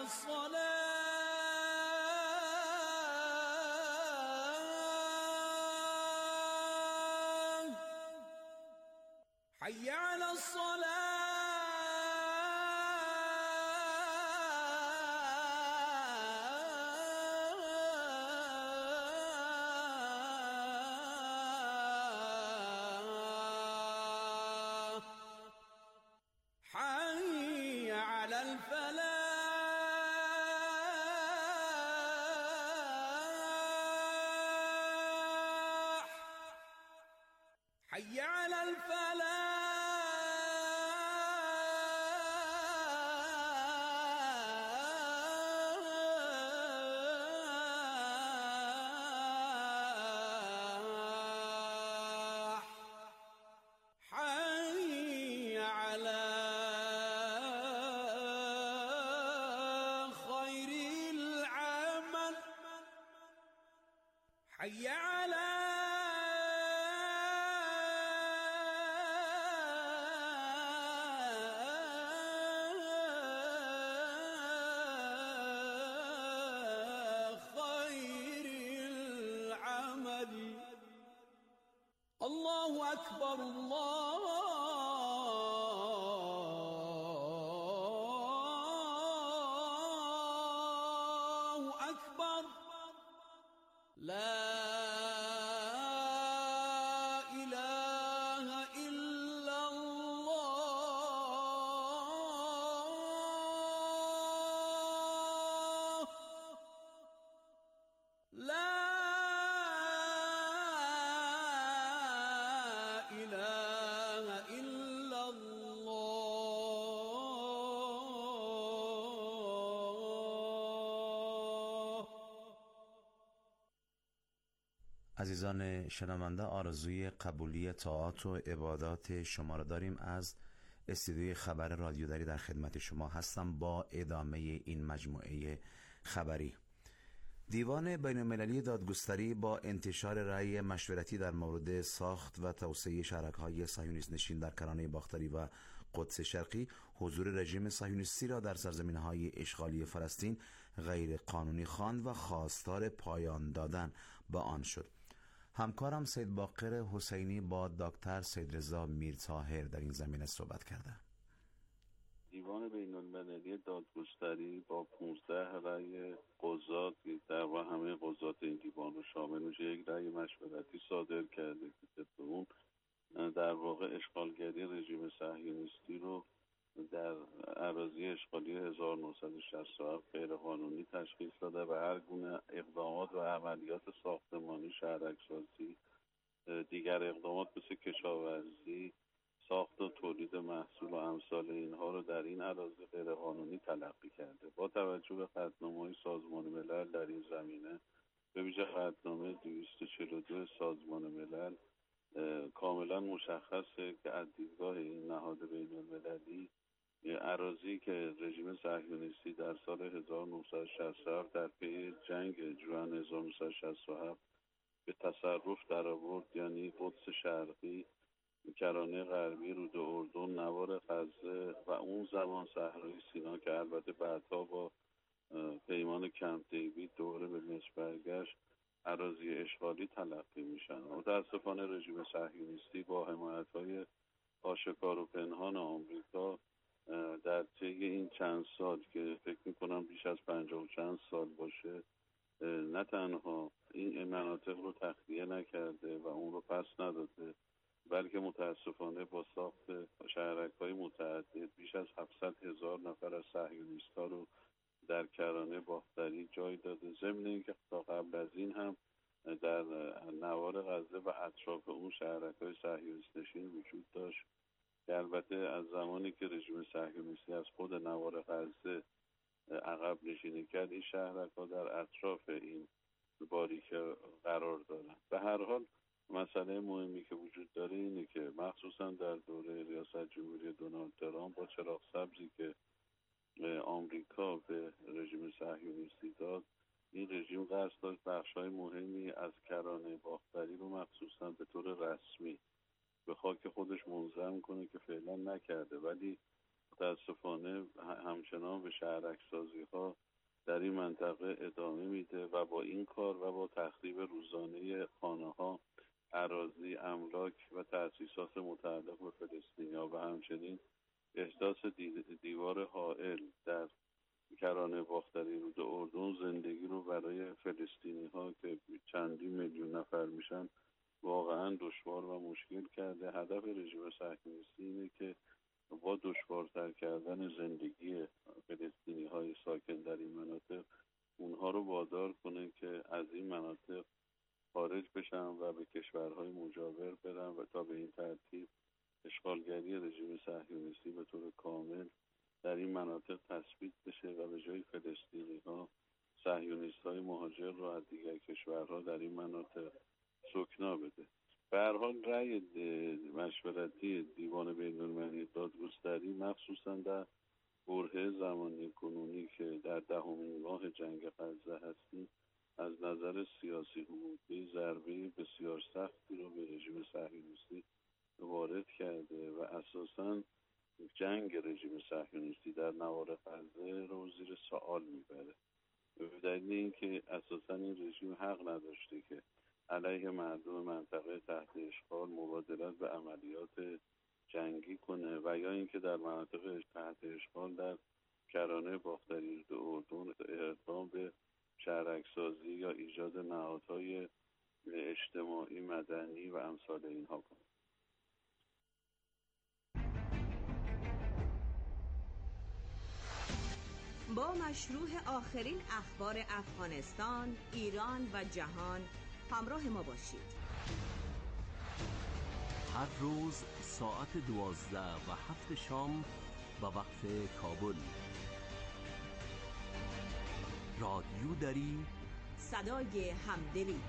الصلاة. حي على الصلاة. حي على الفلاح. حي على الفلاح. حي على خير العمل. حي على خير العمل. الله أكبر الله أكبر. لا إله إلا الله. لا إله إلا الله. عزیزان شنونده، آرزوی قبولی طاعات و عبادات شما را داریم. از استودیوی خبر رادیو دری در خدمت شما هستم با ادامه این مجموعه خبری. دیوان بین‌المللی دادگستری با انتشار رأی مشورتی در مورد ساخت و توسعه شهرک‌های صهیونیست نشین در کرانه باختری و قدس شرقی حضور رژیم صهیونیستی را در سرزمین‌های اشغالی فلسطین غیر قانونی خواند و خواستار پایان دادن به آن شد. همکارم سید باقر حسینی با دکتر سید رضا میرطاهر در این زمینه صحبت کرده. دیوان بین‌المللی دادگستری با 15 رأی قضات، در واقع همه قضات این دیوان رو شامل میشه، یک رأی مشورتی صادر کرده که طبق اون در واقع اشغالگری رژیم صهیونیستی رو در اراضی اشغالی 1967 غیرقانونی تشخیص داده و هر گونه اقدامات و عملیات ساختمانی، شهرک‌سازی، دیگر اقدامات مثل کشاورزی، ساخت و تولید محصول و امثال اینها رو در این اراضی غیرقانونی تلقی کرده. با توجه به قطعنامه‌های سازمان ملل در این زمینه، به ویژه قطعنامه 242 سازمان ملل، کاملا مشخصه که از دیدگاه این نهاد بین‌المللی اراضی که رژیم صهیونیستی در سال 1967 در پی جنگ جوان 1967 به تصرف در آورد، یعنی قدس شرقی کرانه غربی رود اردن، نوار غزه و اون زمان صحرای سینا که البته بعدها با پیمان کمپ دیوید دوره به مصر برگشت اراضی اشغالی تلقی میشن. متاسفانه رژیم صهیونیستی با حمایت‌های آشکار و پنهان آمریکا در طی این چند سال که فکر میکنم بیش از 50 و چند سال باشه، نه تنها این مناطق رو تخلیه نکرده و اون رو پس نداده، بلکه متاسفانه با ساخت شهرک‌های متعدد بیش از 700,000 نفر از صهیونیست‌ها رو در کرانه باختری جای داده. ضمن اینکه تا قبل از این هم در نوار غزه و اطراف اون شهرک‌های صهیونیست‌نشین وجود داشت که البته از زمانی که رژیم صهیونیستی از خود نوار غزه عقب نشینی کرد، این شهرک‌ها در اطراف این باریکه قرار دارن. به هر حال مسئله مهمی که وجود داره اینه که مخصوصا در دوره ریاست جمهوری دونالد ترامپ با چراغ سبزی که آمریکا به رژیم صهیونیستی داد، این رژیم قصد داشت بخش‌های مهمی از کرانه باختری رو مخصوصا به طور رسمی به خاک خودش منضم کنه که فعلا نکرده، ولی متاسفانه همچنان به شهرک‌سازی‌ها در این منطقه ادامه میده و با این کار و با تخریب روزانه خانه‌ها، اراضی، املاک و تأسیسات متعلق به فلسطینی‌ها و همچنین احداث دیوار حائل در کرانه باختری رود اردن زندگی رو برای فلسطینی‌ها که چندین میلیون نفر میشن واقعا دشوار و مشکل کرده. هدف رژیم صهیونیستی اینه که با دشوارتر کردن زندگی فلسطینی‌های ساکن در این مناطق اونها رو وادار کنه که از این مناطق خارج بشن و به کشورهای مجاور برن و تا به این ترتیب اشغالگری رژیم صهیونیستی به طور کامل در این مناطق تثبیت بشه و به جای فلسطینی‌ها صهیونیست‌های مهاجر رو از دیگر کشورها در این مناطق سکنا بده. به هر حال رأی مشورتی دیوان بین‌المللی دادگستری مخصوصا در برهه زمانی کنونی که در 10مین ماه جنگ غزه هستیم از نظر سیاسی حقوقی ضربه بسیار سختی رو به رژیم صهیونیستی وارد کرده و اساساً جنگ رژیم صهیونیستی در نوار غزه رو زیر سوال میبره، به دلیل اینکه اساساً این رژیم حق نداشته که علیه مردم منطقه تحت اشغال مبادرت به عملیات جنگی کنه و یا اینکه در مناطق تحت اشغال در کرانه باختری اردن اقدام به شهرک‌سازی یا ایجاد نهادهای اجتماعی مدنی و امثال اینها کنه. با مشروع آخرین اخبار افغانستان، ایران و جهان همراه ما باشید. هر روز ساعت 12:07 شام به وقت کابل. رادیو دری، صدای همدلی.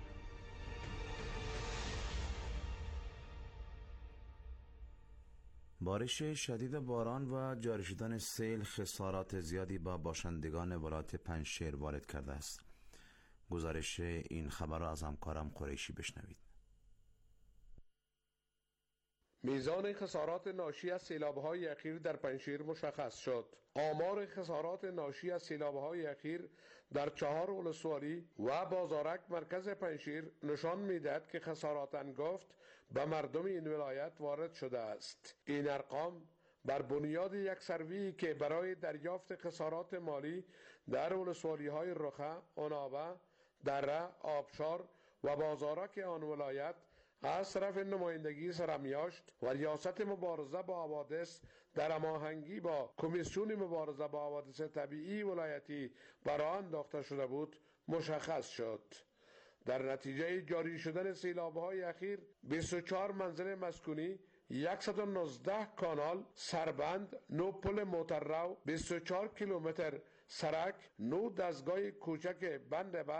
بارش شدید باران و جاری شدن سیل خسارات زیادی با باشندگان ولایت پنجشیر وارد کرده است. گزارش این خبر را از همکارم قریشی بشنوید. میزان خسارات ناشی از سیلاب‌های اخیر در پنجشیر مشخص شد. آمار خسارات ناشی از سیلاب‌های اخیر در 4 ولسوالی و بازارک مرکز پنجشیر نشان می‌دهد که خسارات انگفت به مردم این ولایت وارد شده است. این ارقام بر بنیاد یک سروی که برای دریافت خسارات مالی در ولسوالی‌های رخه، عنابه، دره، آبشار و بازارک آن ولایت از طرف نمایندگی سرمیاشت و ریاست مبارزه با حوادث در هماهنگی با کمیسیون مبارزه با حوادث طبیعی ولایتی برآورد انداخته شده بود مشخص شد. در نتیجه جاری شدن سیلاب‌های اخیر 24 منزل مسکونی، 119 کانال، سربند، 9 پل موتررو، 24 کیلومتر سرک، 9 دستگاه کوچک بند برق،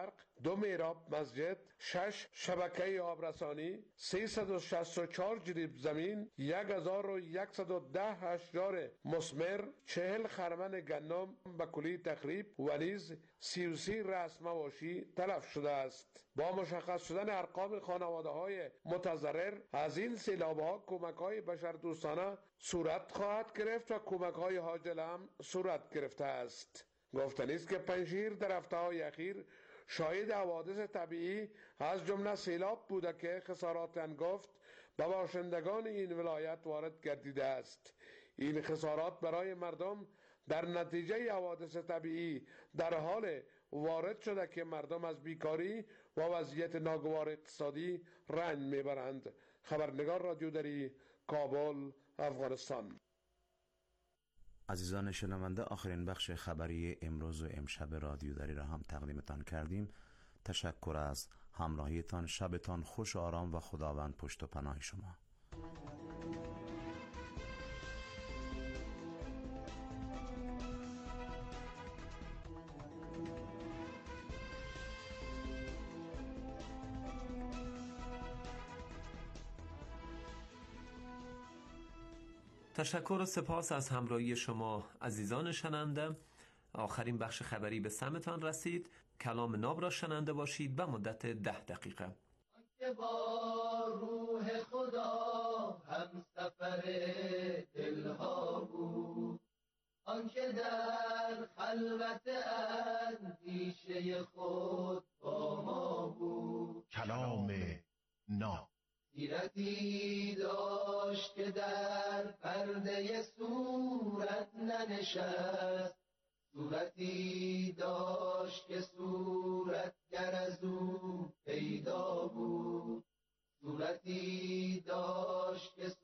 2 میراب مسجد، 6 شبکه آبرسانی، 364 جریب زمین، 1110 اشجار مثمر، 40 خرمن گندم به کلی تخریب و نیز 33 رأس مواشی تلف شده است. با مشخص شدن ارقام خانواده‌های متضرر از این سیلاب‌ها کمک‌های بشردوستانه صورت خواهد گرفت و کمک‌های عاجل هم صورت گرفته است. گفتنی است که پنجشیر در هفته‌های اخیر شاهد حوادث طبیعی از جمله سیلاب بوده که خسارات هنگفت به باشندگان این ولایت وارد گردیده است. این خسارات برای مردم در نتیجه حوادث طبیعی در حال وارد شده که مردم از بیکاری و وضعیت ناگوار اقتصادی رنج میبرند. خبرنگار رادیو دری، کابل، افغانستان. عزیزان شنونده، آخرین بخش خبری امروز و امشب رادیو دری را هم تقدیمتان کردیم. تشکر از همراهیتان. شبتان خوش و آرام و خداوند پشت و پناه شما. تشکر و سپاس از همراهی شما عزیزان شنونده. آخرین بخش خبری به سمتان رسید. کلام ناب را شنونده باشید به مدت 10 دقیقه. آنکه با روح خدا هم سفر دلها بود، آنکه در خلوت اندیشه خود با ما بود. کلام ناب سیرتی داشت که در پرده صورت ننشست، صورتی داشت که صورتگر از او پیدا بود، صورتی داشت که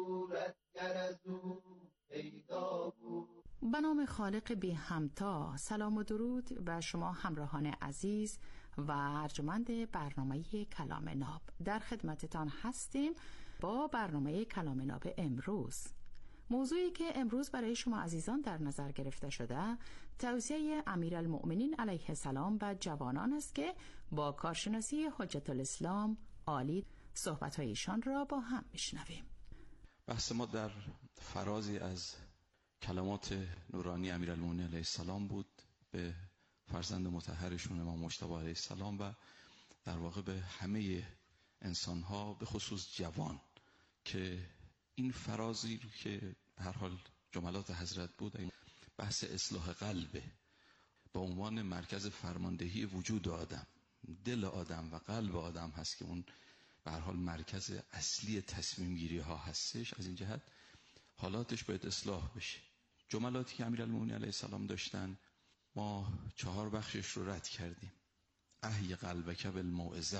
صورتگر از او پیدا بود. به نام خالق بی همتا، سلام و درود به شما همراهان عزیز و ارجمند برنامه کلام ناب. در خدمتتان هستیم با برنامه کلام ناب امروز. موضوعی که امروز برای شما عزیزان در نظر گرفته شده توصیه امیرالمؤمنین علیه السلام به جوانان است که با کارشناسی حجت الاسلام عالی صحبت‌های ایشان را با هم میشنویم. بحث ما در فرازی از کلمات نورانی امیرالمؤمنین علیه السلام بود به فرزند مطهرشون امام مجتبی علیه السلام و در واقع به همه انسان‌ها به خصوص جوان، که این فرازی رو که به هر حال جملات حضرت بود بحث اصلاح قلبه با عنوان مرکز فرماندهی وجود آدم، دل آدم و قلب آدم هست که اون به هر حال مرکز اصلی تصمیم گیری ها هستش. از این جهت حالاتش باید اصلاح بشه. جملاتی که امیرالمؤمنین علیه السلام داشتن ما 4 بخشش رو رد کردیم. احی قلبک بالموعظه،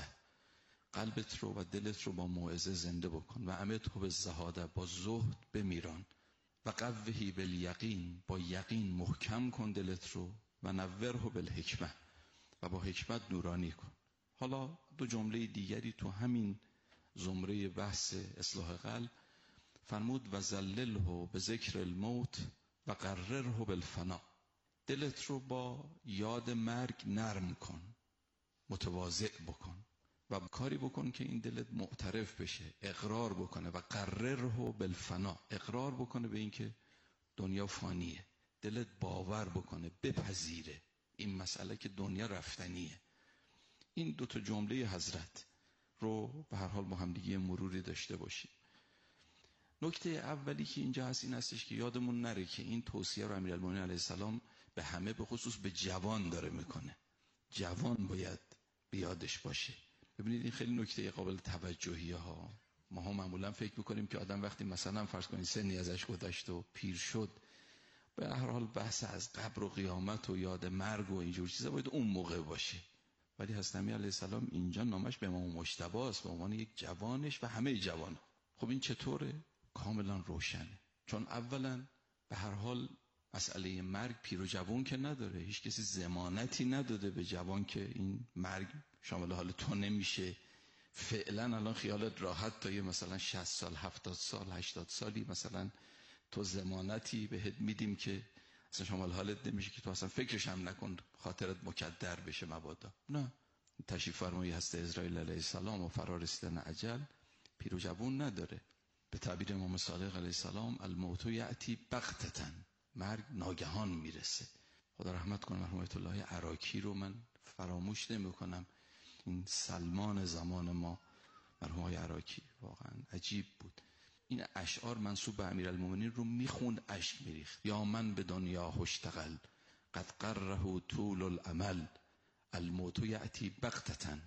قلبت رو و دلت رو با موعظه زنده بکن. و امته بالزهاده، با زهد بمیران. و قوهی بالیقین، با یقین محکم کن دلت رو. و نوره بالحکمه، و با حکمت نورانی کن. حالا 2 جمله دیگری تو همین زمره بحث اصلاح قلب فرمود و ذلله به ذکر الموت و قرره بالفنا، دلت رو با یاد مرگ نرم کن، متواضع بکن و کاری بکن که این دلت معترف بشه، اقرار بکنه. و قرره بالفنا، اقرار بکنه به این که دنیا فانیه، دلت باور بکنه، بپذیره این مسئله که دنیا رفتنیه. این 2 جمله حضرت رو به هر حال با هم دیگه مروری داشته باشیم. نکته اولی که اینجا هست این هستش که یادمون نره که این توصیه رو امیرالمؤمنین علیه السلام به همه، به خصوص به جوان داره میکنه. جوان باید بیادش باشه. ببینید این خیلی نکته قابل توجهی ها. ما هم معمولا فکر میکنیم که آدم وقتی مثلا فرض کنید سنی ازش گذشت و پیر شد، به هر حال بحث از قبر و قیامت و یاد مرگ و اینجور چیزا باید اون موقع باشه. ولی حضرت امیر علیه السلام اینجا نامش به امام مجتبی است به عنوان یک جوانش و همه جوان. خب این چطوره؟ کاملا روشنه. چون اولا به هر حال مسئله مرگ پیر و جوان که نداره. هیچ کسی ضمانتی نداده به جوان که این مرگ شامل حال تو نمیشه. فعلا الان خیالت راحت تا یه مثلا 60 سال 70 سال 80 سالی مثلا تو ضمانتی بهت میدیم که اصلا شامل حالت نمیشه که تو اصلا فکرش هم نکن خاطرت مکدر بشه مبادا. نه، تشریف فرمایی هست اسرائیل علیه السلام و فرارسیدن اجل پیر و جوون نداره. به تعبیر امام صادق علیه السلام الموت یأتی بغتة، مرگ ناگهان میرسه. خدا رحمت کنه مرحوم آیت الله عراقی رو من فراموش نمیکنم. این سلمان زمان ما مرحوم آقای عراقی واقعا عجیب بود. این اشعار منسوب به امیرالمومنین رو میخوند، اشک میریخت. یا من به دنیا هشتغل قد قره طول الامل الموت یأتی بغتة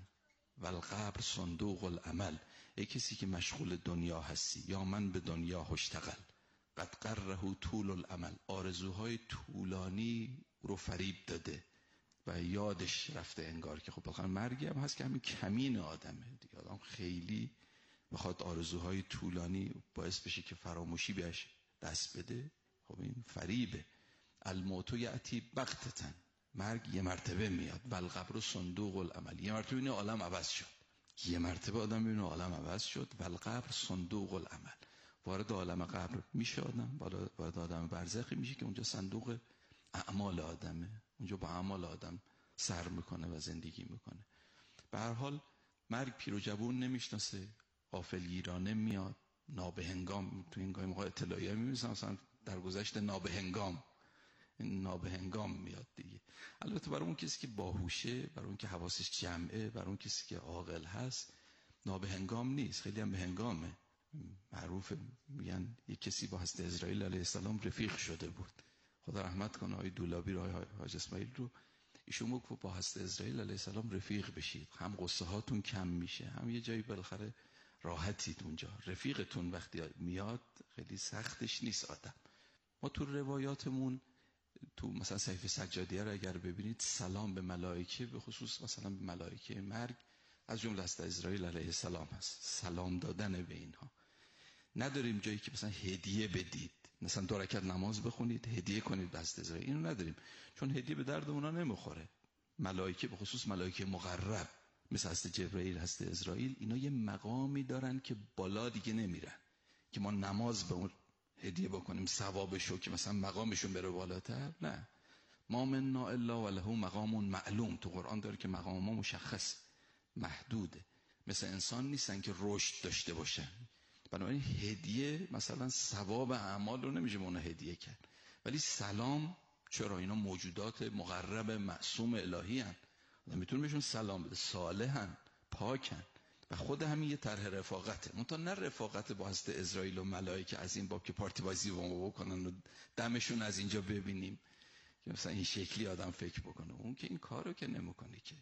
والقبر صندوق العمل. ای کسی که مشغول دنیا هستی، یا من به دنیا هشتغل قد قره طول الامل، آرزوهای طولانی رو فریب داده و یادش رفته انگار که خب بخاطر مرگی هم هست که همین کمین آدمه دیگه. آدم خیلی بخواد آرزوهای طولانی باعث بشه که فراموشی بهش دست بده، خب این فریبه. الموت یأتی بغتة، مرگ یه مرتبه میاد. والقبر صندوق العمل، یه مرتبه این عالم عوض شد، یه مرتبه آدم ببینه عالم عوض شد. والقبر صندوق العمل، وارد عالم قبر میشه آدم، وارد عالم برزخی میشه که اونجا صندوق اعمال آدمه، اونجا با اعمال آدم سر میکنه و زندگی میکنه. به هر حال مرگ پیر و جوون نمیشناسه، غافلگیرانه میاد، نابهنگام. تو این موقع اطلاعیه میمیسن مثلا در گذشت نابهنگام، این نابهنگام میاد دیگه. البته برای اون کسی که باهوشه، برای اون که حواسش جمعه، برای اون کسی که عاقل هست نابهنگام نیست، خیلی هم بهنگامه. معروف میگن یک کسی با حضرت اسرائیل علیه السلام رفیق شده بود. خدا رحمت کنه آقای دولابی رو، آقای حاج اسماعیل رو، ایشون گفت با حضرت اسرائیل علیه السلام رفیق بشید، هم قصه هاتون کم میشه، هم یه جایی بالاخره راحتید اونجا. رفیقتون وقتی میاد خیلی سختش نیست آدم. ما تو روایاتمون تو مثلا صحیفه سجادیه رو اگر ببینید، سلام به ملائکه، به خصوص مثلا به ملائکه مرگ از جمله حضرت اسرائیل علیه السلام هست، سلام دادن به اینها. نداریم جایی که مثلا هدیه بدید، مثلا 2 رکعت نماز بخونید هدیه کنید به حضرت اسرائیل، اینو نداریم، چون هدیه به درد اونا نمیخوره. ملائکه به خصوص ملائکه مقرب مثل حضرت جبرئیل، حضرت اسرائیل، اینا یه مقامی دارن که بالا دیگه نمیرن که ما نماز به اون هدیه بکنیم ثوابشو که مثلا مقامشون بره بالاتر. نه، ما منا الا وله مقام معلوم. تو قرآن داره که مقام ما مشخص، محدوده، مثل انسان نیستن که رشد داشته باشن. بنابراین هدیه مثلا ثواب اعمال رو نمیشه اون هدیه کرد، ولی سلام چرا؟ اینا موجودات مقرب معصوم الهی هن، میتونه بهشون سلام بده، صالحن، پاکن و خود همین یه طرح رفاقته. منتها نه رفاقت با حضرت اسرائیل و ملائکه از این باب که پارتی بازی با ما بکنن و دمشون از اینجا ببینیم که مثلا این شکلی آدم فکر بکنه. اون که این کارو که نمیکنه، که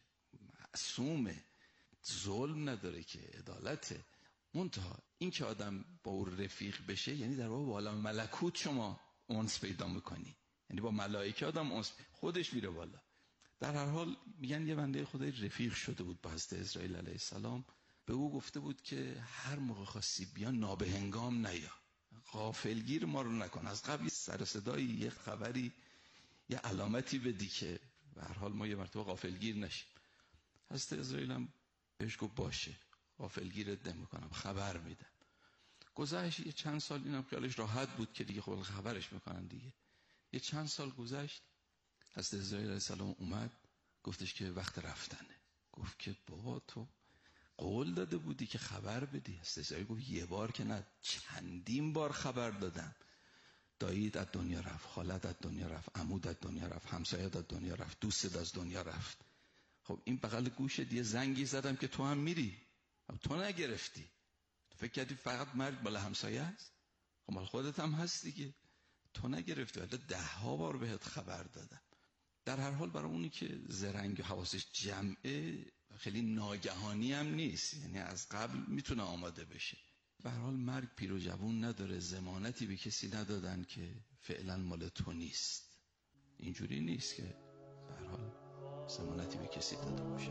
معصومه، ظلم نداره، که عدالته. منتها این که آدم با اون رفیق بشه یعنی در واقع با عالم ملکوت شما انس پیدا میکنی، یعنی با ملائکه آدم انس خودش میره بالا. در هر حال میگن یه بنده خدای رفیق شده بود با حضرت اسرائیل علیه السلام، به او گفته بود که هر موقع خواستی بیا نابهنگام نیا، غافلگیر ما رو نکن، از قبل سر صدایی یه خبری یه علامتی بدی که به هر حال ما یه مرتبه غافلگیر نشیم. حضرت اسرائیل هم بهش گفت باشه، غافلگیرت نمیکنم، خبر میدم. گذشت یه چند سال، اینم خیالش راحت بود که دیگه خب خبرش میکنن دیگه. یه چند سال گذشت، حضرت اسرائیل علیه السلام اومد گفتش که وقت رفتنه. گفت که بابا تو قول داده بودی که خبر بدی. حضرت اسرائیل گفت یه بار که نه، چندین بار خبر دادم. داییت از دنیا رفت، خالت از دنیا رفت، عمود از دنیا رفت، همسایت از دنیا رفت، دوستت از دنیا رفت. خب این بغل گوشت یه زنگی زدم که تو هم میری، تو نگرفتی. تو فکر کردی فقط مرگ مال همسایه است؟ خب مال خودت هم هست دیگه، تو نگرفتی، ولی 10 بار بهت خبر دادم. در هر حال برای اونی که زرنگ و حواسش جمعه، خیلی ناگهانی هم نیست، یعنی از قبل میتونه آماده بشه. به هر حال مرگ پیر و جوون نداره، ضمانتی به کسی ندادن که فعلا مال تو نیست. اینجوری نیست که به هر حال ضمانتی به کسی داده باشه.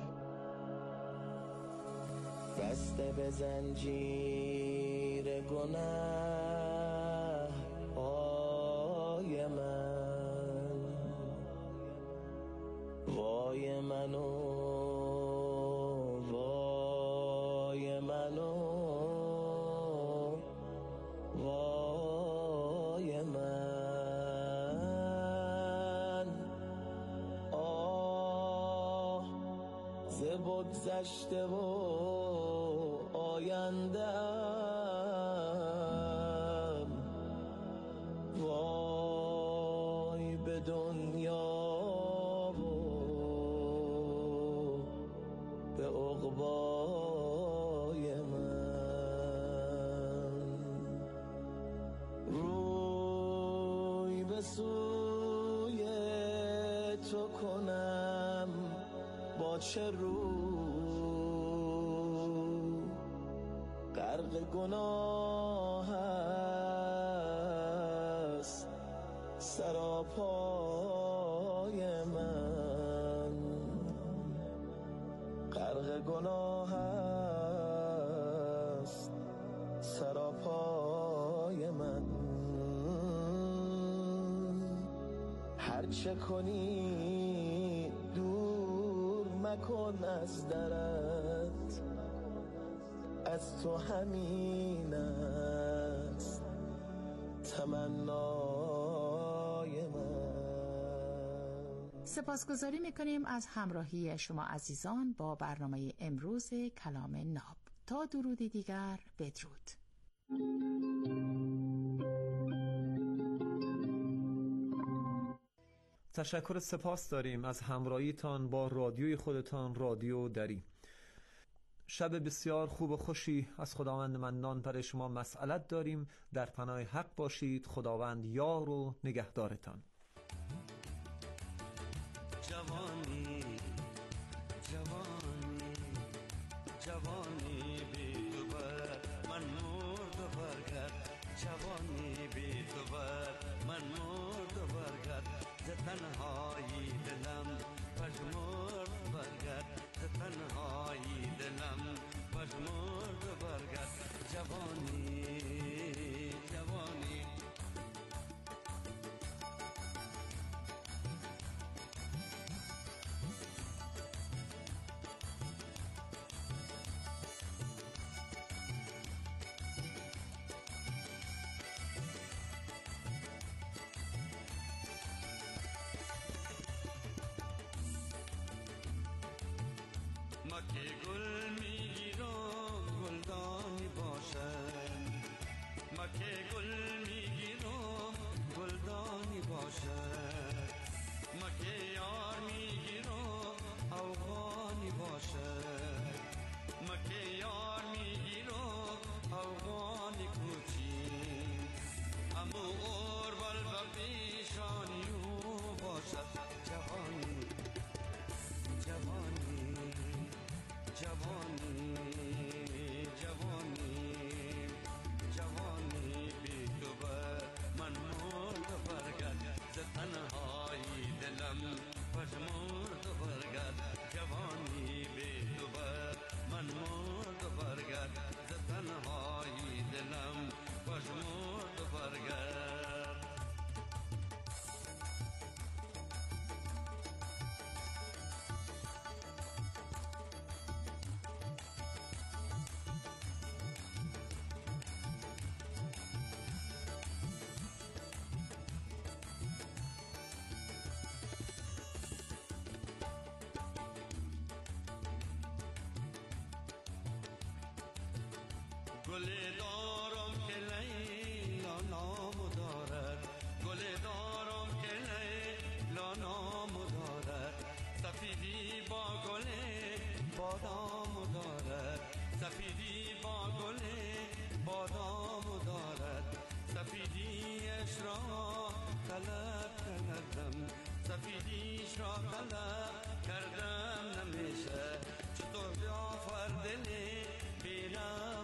بسته به زنجیر گناه پای من، وای منو، وای منو، وای من. ز بگذشته و آینده‌ام وای به دنیا و به عقبای من روی به سوی تو کنم با چه رو غرق گناه است سراپای من غرق گناه است سراپای من هرچه کنی دور مکن از درت از تو همین است تمنای من. سپاسگزاری میکنیم از همراهی شما عزیزان با برنامه امروز کلام ناب. تا درودی دیگر، بدرود. تشکر سپاس داریم از همراهیتان با رادیوی خودتان، رادیو دری. شب بسیار خوب و خوشی از خداوند منان برای شما مسئلت داریم. در پناه حق باشید. خداوند یار و نگهدارتان. جوانی جوانی جوانی بی تو بر من مرد و برگرد جوانی بی تو بر من مرد و برگرد ز تنهایی دلم پژمرد برگرد ز تنهایی دلم پژمرد برگرد جوانی جوانی ما که گل میگیرم گلدانی باشد ما که گل میگیرم گلدانی باشد ما که یار میگیرم اوغانی باشد ما که یار میگیرم اوغانی کوچین امو اوربل بپیشانی او باشد جوانی جوانی جوانی جوانی جوانی بی تو بر من مرد برگرد ز تنهایی دلم پژمرد برگرد جوانی بی تو بر من مرد برگرد ز تنهایی دلم پژمرد برگرد گل دارم که لیلا نام دارد گل دارم که لیلا نام دارد سفیدی با گل بادام دارد سفیدی با گل بادام دارد سفیدیش را طلب کردم سفیدیش را طلب کردم نمیشه چطور بیافر دل بیرم